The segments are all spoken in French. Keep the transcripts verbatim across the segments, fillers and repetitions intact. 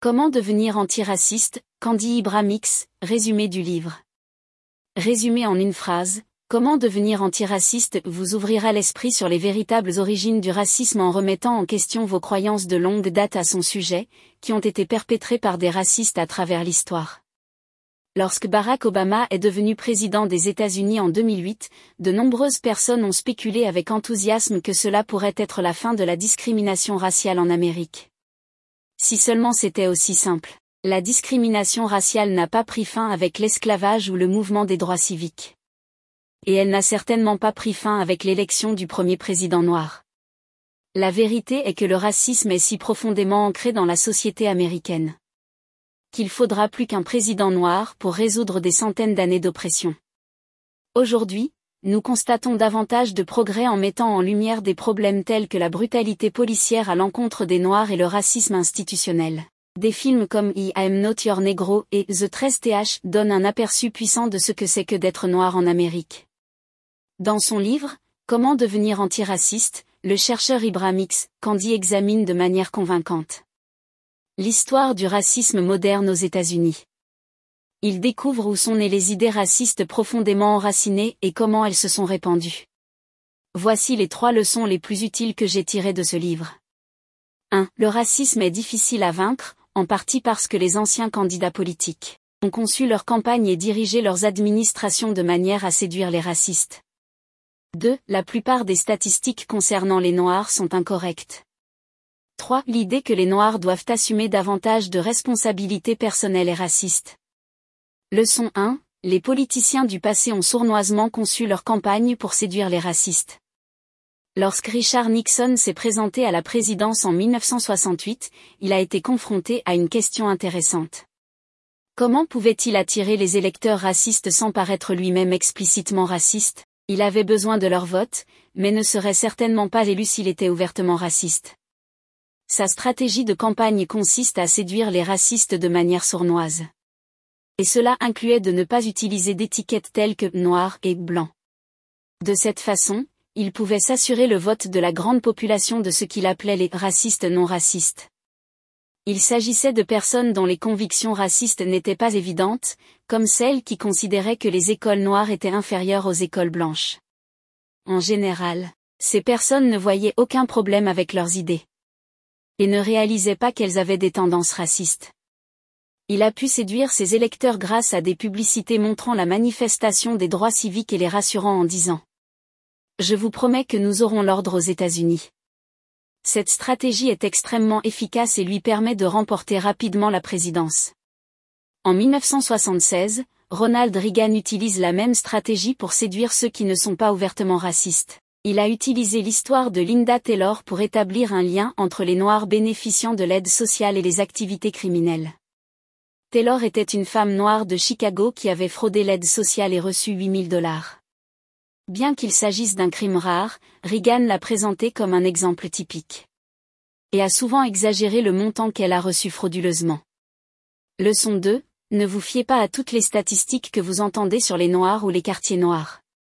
Comment devenir antiraciste, Candy Ibramix, résumé du livre. Résumé en une phrase, Comment devenir antiraciste vous ouvrira l'esprit sur les véritables origines du racisme en remettant en question vos croyances de longue date à son sujet, qui ont été perpétrées par des racistes à travers l'histoire. Lorsque Barack Obama est devenu président des États-Unis en deux mille huit, de nombreuses personnes ont spéculé avec enthousiasme que cela pourrait être la fin de la discrimination raciale en Amérique. Si seulement c'était aussi simple. La discrimination raciale n'a pas pris fin avec l'esclavage ou le mouvement des droits civiques. Et elle n'a certainement pas pris fin avec l'élection du premier président noir. La vérité est que le racisme est si profondément ancré dans la société américaine qu'il faudra plus qu'un président noir pour résoudre des centaines d'années d'oppression. Aujourd'hui, nous constatons davantage de progrès en mettant en lumière des problèmes tels que la brutalité policière à l'encontre des Noirs et le racisme institutionnel. Des films comme I Am Not Your Negro et The treize T H donnent un aperçu puissant de ce que c'est que d'être noir en Amérique. Dans son livre, Comment devenir antiraciste, le chercheur Ibramix, Candy examine de manière convaincante l'histoire du racisme moderne aux États-Unis. Il découvre où sont nées les idées racistes profondément enracinées et comment elles se sont répandues. Voici les trois leçons les plus utiles que j'ai tirées de ce livre. un. Le racisme est difficile à vaincre, en partie parce que les anciens candidats politiques ont conçu leur campagne et dirigé leurs administrations de manière à séduire les racistes. deux. La plupart des statistiques concernant les Noirs sont incorrectes. trois. L'idée que les Noirs doivent assumer davantage de responsabilités personnelles est raciste. Leçon un. Les politiciens du passé ont sournoisement conçu leur campagne pour séduire les racistes. Lorsque Richard Nixon s'est présenté à la présidence en mille neuf cent soixante-huit, il a été confronté à une question intéressante. Comment pouvait-il attirer les électeurs racistes sans paraître lui-même explicitement raciste? Il avait besoin de leur vote, mais ne serait certainement pas élu s'il était ouvertement raciste. Sa stratégie de campagne consiste à séduire les racistes de manière sournoise. Et cela incluait de ne pas utiliser d'étiquettes telles que « noir » et « blanc ». De cette façon, il pouvait s'assurer le vote de la grande population de ce qu'il appelait les « racistes non racistes ». Il s'agissait de personnes dont les convictions racistes n'étaient pas évidentes, comme celles qui considéraient que les écoles noires étaient inférieures aux écoles blanches. En général, ces personnes ne voyaient aucun problème avec leurs idées. Et ne réalisaient pas qu'elles avaient des tendances racistes. Il a pu séduire ses électeurs grâce à des publicités montrant la manifestation des droits civiques et les rassurant en disant « Je vous promets que nous aurons l'ordre aux États-Unis ». Cette stratégie est extrêmement efficace et lui permet de remporter rapidement la présidence. En mille neuf cent soixante-seize, Ronald Reagan utilise la même stratégie pour séduire ceux qui ne sont pas ouvertement racistes. Il a utilisé l'histoire de Linda Taylor pour établir un lien entre les Noirs bénéficiant de l'aide sociale et les activités criminelles. Taylor était une femme noire de Chicago qui avait fraudé l'aide sociale et reçu huit mille dollars. Bien qu'il s'agisse d'un crime rare, Reagan l'a présenté comme un exemple typique. Et a souvent exagéré le montant qu'elle a reçu frauduleusement. Leçon deux. Ne vous fiez pas à toutes les statistiques que vous entendez sur les Noirs ou les quartiers noirs.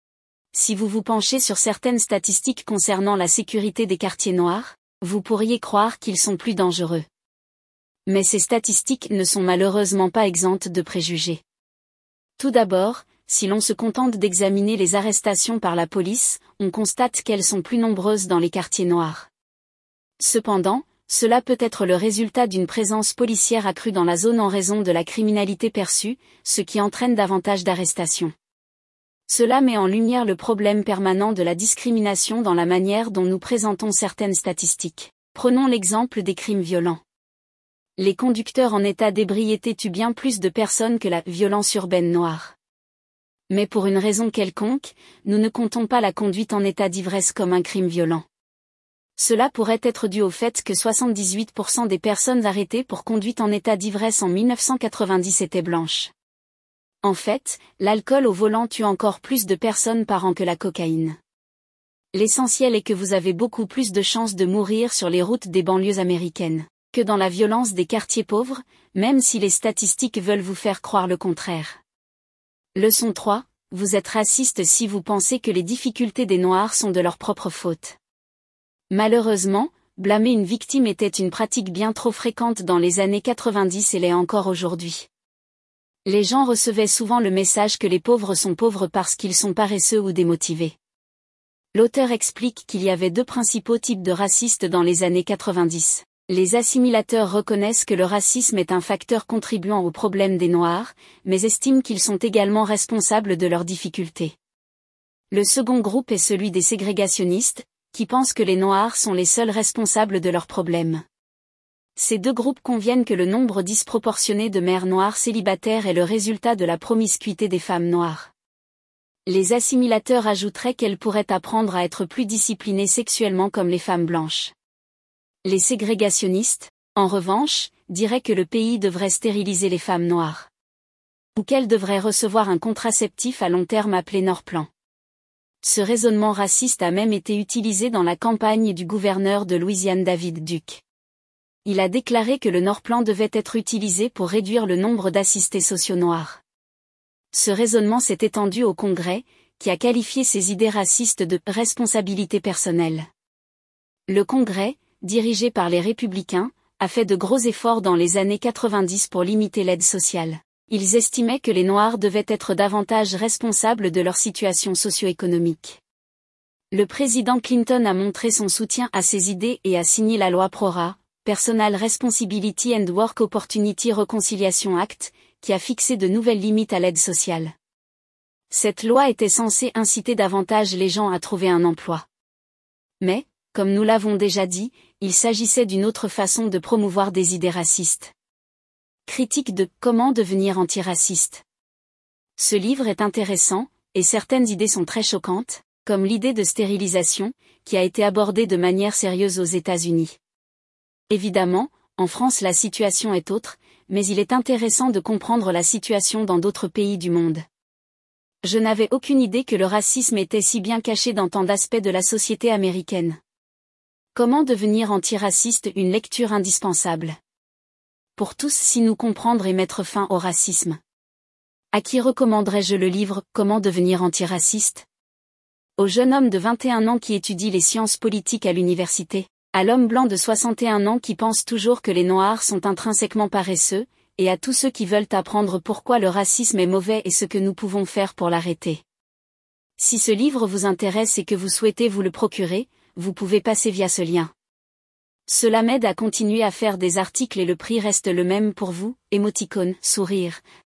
Si vous vous penchez sur certaines statistiques concernant la sécurité des quartiers noirs, vous pourriez croire qu'ils sont plus dangereux. Mais ces statistiques ne sont malheureusement pas exemptes de préjugés. Tout d'abord, si l'on se contente d'examiner les arrestations par la police, on constate qu'elles sont plus nombreuses dans les quartiers noirs. Cependant, cela peut être le résultat d'une présence policière accrue dans la zone en raison de la criminalité perçue, ce qui entraîne davantage d'arrestations. Cela met en lumière le problème permanent de la discrimination dans la manière dont nous présentons certaines statistiques. Prenons l'exemple des crimes violents. Les conducteurs en état d'ébriété tuent bien plus de personnes que la violence urbaine noire. Mais pour une raison quelconque, nous ne comptons pas la conduite en état d'ivresse comme un crime violent. Cela pourrait être dû au fait que soixante-dix-huit pour cent des personnes arrêtées pour conduite en état d'ivresse en mille neuf cent quatre-vingt-dix étaient blanches. En fait, l'alcool au volant tue encore plus de personnes par an que la cocaïne. L'essentiel est que vous avez beaucoup plus de chances de mourir sur les routes des banlieues américaines que dans la violence des quartiers pauvres, même si les statistiques veulent vous faire croire le contraire. Leçon trois. Vous êtes raciste si vous pensez que les difficultés des Noirs sont de leur propre faute. Malheureusement, blâmer une victime était une pratique bien trop fréquente dans les années quatre-vingt-dix et l'est encore aujourd'hui. Les gens recevaient souvent le message que les pauvres sont pauvres parce qu'ils sont paresseux ou démotivés. L'auteur explique qu'il y avait deux principaux types de racistes dans les années quatre-vingt-dix. Les assimilateurs reconnaissent que le racisme est un facteur contribuant au problème des Noirs, mais estiment qu'ils sont également responsables de leurs difficultés. Le second groupe est celui des ségrégationnistes, qui pensent que les Noirs sont les seuls responsables de leurs problèmes. Ces deux groupes conviennent que le nombre disproportionné de mères noires célibataires est le résultat de la promiscuité des femmes noires. Les assimilateurs ajouteraient qu'elles pourraient apprendre à être plus disciplinées sexuellement comme les femmes blanches. Les ségrégationnistes, en revanche, diraient que le pays devrait stériliser les femmes noires. Ou qu'elles devraient recevoir un contraceptif à long terme appelé Norplan. Ce raisonnement raciste a même été utilisé dans la campagne du gouverneur de Louisiane David Duke. Il a déclaré que le Norplan devait être utilisé pour réduire le nombre d'assistés sociaux noirs. Ce raisonnement s'est étendu au Congrès, qui a qualifié ces idées racistes de « responsabilité personnelle ». Le Congrès, dirigé par les républicains, a fait de gros efforts dans les années quatre-vingt-dix pour limiter l'aide sociale. Ils estimaient que les Noirs devaient être davantage responsables de leur situation socio-économique. Le président Clinton a montré son soutien à ces idées et a signé la loi PRORA, Personal Responsibility and Work Opportunity Reconciliation Act, qui a fixé de nouvelles limites à l'aide sociale. Cette loi était censée inciter davantage les gens à trouver un emploi. Mais, comme nous l'avons déjà dit, il s'agissait d'une autre façon de promouvoir des idées racistes. Critique de « Comment devenir antiraciste ». Ce livre est intéressant, et certaines idées sont très choquantes, comme l'idée de stérilisation, qui a été abordée de manière sérieuse aux États-Unis. Évidemment, en France la situation est autre, mais il est intéressant de comprendre la situation dans d'autres pays du monde. Je n'avais aucune idée que le racisme était si bien caché dans tant d'aspects de la société américaine. Comment devenir antiraciste, une lecture indispensable. Pour tous si nous comprendre et mettre fin au racisme. À qui recommanderais-je le livre « Comment devenir antiraciste » ? Au jeune homme de vingt et un ans qui étudie les sciences politiques à l'université, à l'homme blanc de soixante et un ans qui pense toujours que les Noirs sont intrinsèquement paresseux, et à tous ceux qui veulent apprendre pourquoi le racisme est mauvais et ce que nous pouvons faire pour l'arrêter. Si ce livre vous intéresse et que vous souhaitez vous le procurer, vous pouvez passer via ce lien. Cela m'aide à continuer à faire des articles et le prix reste le même pour vous, émoticône, sourire.